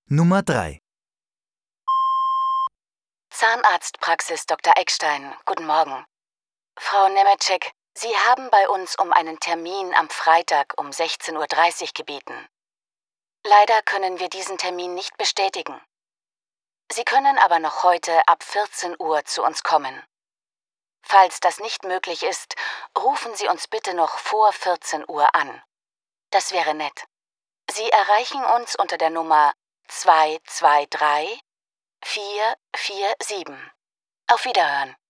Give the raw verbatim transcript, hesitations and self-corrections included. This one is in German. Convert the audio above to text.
Nummer drei. Zahnarztpraxis Doktor Eckstein, guten Morgen. Frau Nemetschek, Sie haben bei uns um einen Termin am Freitag um sechzehn Uhr dreißig gebeten. Leider können wir diesen Termin nicht bestätigen. Sie können aber noch heute ab vierzehn Uhr zu uns kommen. Falls das nicht möglich ist, rufen Sie uns bitte noch vor vierzehn Uhr an. Das wäre nett. Sie erreichen uns unter der Nummer zwei zwei drei vier vier sieben. Auf Wiederhören.